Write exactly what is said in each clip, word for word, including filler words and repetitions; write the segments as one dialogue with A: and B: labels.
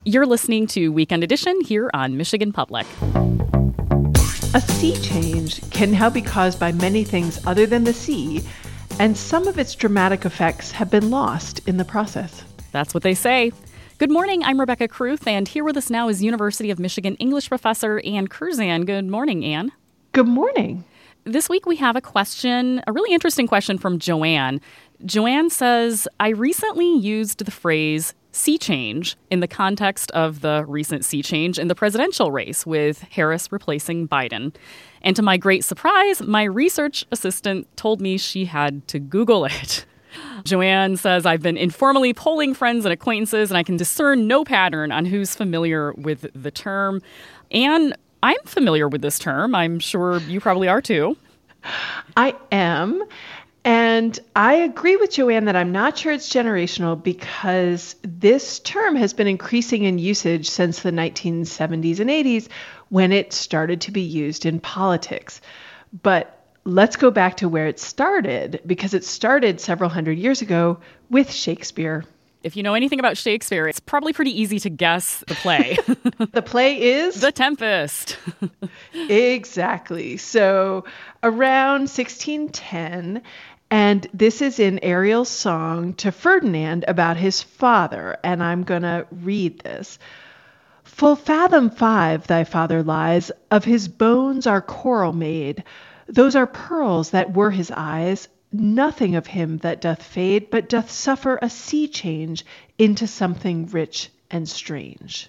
A: You're listening to Weekend Edition here on Michigan Public.
B: A sea change can now be caused by many things other than the sea, and some of its dramatic effects have been lost in the process.
A: That's what they say. Good morning, I'm Rebecca Kruth, and here with us now is University of Michigan English professor Ann Curzan. Good morning, Ann.
B: Good morning.
A: This week we have a question, a really interesting question from Joanne. Joanne says, I recently used the phrase sea change in the context of the recent sea change in the presidential race with Harris replacing Biden. And to my great surprise, my research assistant told me she had to Google it. Joanne says, I've been informally polling friends and acquaintances, and I can discern no pattern on who's familiar with the term. And I'm familiar with this term. I'm sure you probably are too.
B: I am. And I agree with Joanne that I'm not sure it's generational because this term has been increasing in usage since the nineteen seventies and eighties when it started to be used in politics. But let's go back to where it started, because it started several hundred years ago with Shakespeare.
A: If you know anything about Shakespeare, it's probably pretty easy to guess the play.
B: The play is?
A: The Tempest.
B: Exactly. So around sixteen ten, and this is in Ariel's song to Ferdinand about his father, and I'm going to read this. Full fathom five thy father lies, of his bones are coral made. Those are pearls that were his eyes. Nothing of him that doth fade, but doth suffer a sea change into something rich and strange.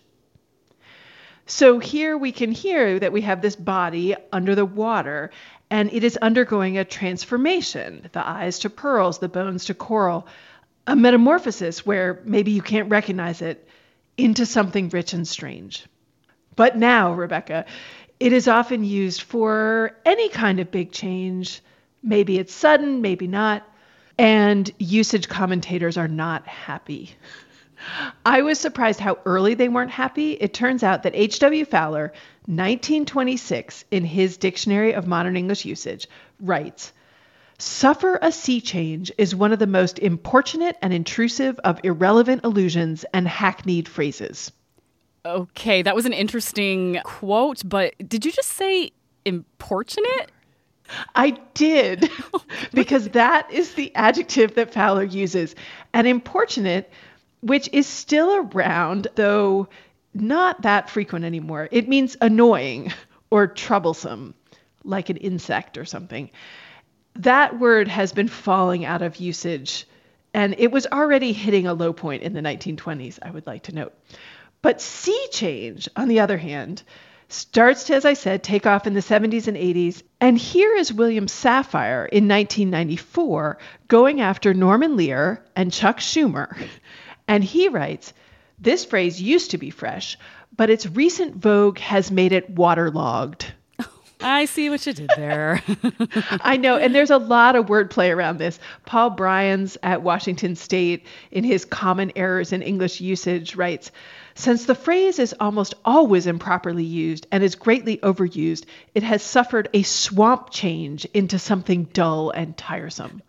B: So here we can hear that we have this body under the water, and it is undergoing a transformation. The eyes to pearls, the bones to coral, a metamorphosis where maybe you can't recognize it, into something rich and strange. But now, Rebecca, it is often used for any kind of big change. Maybe it's sudden, maybe not, and usage commentators are not happy. I was surprised how early they weren't happy. It turns out that H W Fowler, nineteen twenty-six, in his Dictionary of Modern English Usage, writes, "Suffer a sea change is one of the most importunate and intrusive of irrelevant allusions and hackneyed phrases."
A: Okay, that was an interesting quote, but did you just say importunate?
B: I did, because that is the adjective that Fowler uses. And importunate, which is still around, though not that frequent anymore. It means annoying or troublesome, like an insect or something. That word has been falling out of usage, and it was already hitting a low point in the nineteen twenties, I would like to note. But sea change, on the other hand, starts to, as I said, take off in the seventies and eighties. And here is William Safire in nineteen ninety-four going after Norman Lear and Chuck Schumer. And he writes, "This phrase used to be fresh, but its recent vogue has made it waterlogged."
A: I see what you did there.
B: I know, and there's a lot of wordplay around this. Paul Bryans at Washington State, in his Common Errors in English Usage, writes, "Since the phrase is almost always improperly used and is greatly overused, it has suffered a swamp change into something dull and tiresome."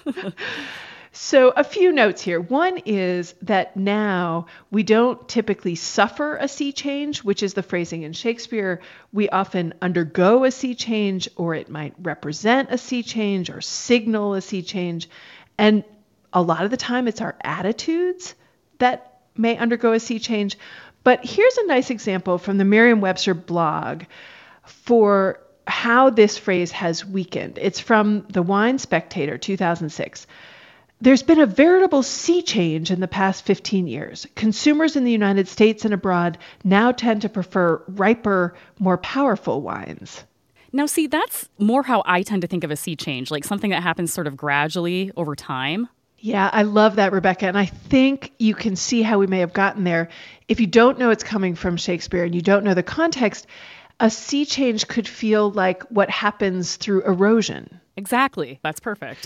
B: So a few notes here. One is that now we don't typically suffer a sea change, which is the phrasing in Shakespeare. We often undergo a sea change, or it might represent a sea change or signal a sea change. And a lot of the time it's our attitudes that may undergo a sea change. But here's a nice example from the Merriam-Webster blog for how this phrase has weakened. It's from the Wine Spectator, two thousand six. "There's been a veritable sea change in the past fifteen years. Consumers in the United States and abroad now tend to prefer riper, more powerful wines."
A: Now, see, that's more how I tend to think of a sea change, like something that happens sort of gradually over time.
B: Yeah, I love that, Rebecca. And I think you can see how we may have gotten there. If you don't know it's coming from Shakespeare and you don't know the context, a sea change could feel like what happens through erosion.
A: Exactly. That's perfect.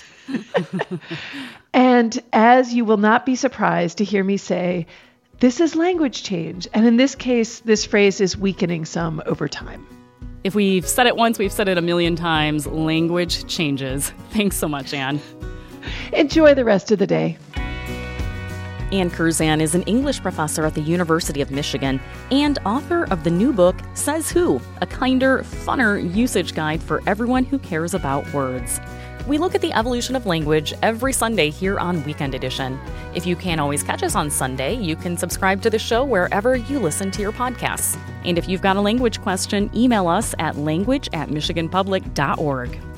B: And as you will not be surprised to hear me say, this is language change. And in this case, this phrase is weakening some over time.
A: If we've said it once, we've said it a million times. Language changes. Thanks so much, Ann.
B: Enjoy the rest of the day.
A: Ann Curzan is an English professor at the University of Michigan and author of the new book, Says Who, a kinder, funner usage guide for everyone who cares about words. We look at the evolution of language every Sunday here on Weekend Edition. If you can't always catch us on Sunday, you can subscribe to the show wherever you listen to your podcasts. And if you've got a language question, email us at language at michigan public dot org.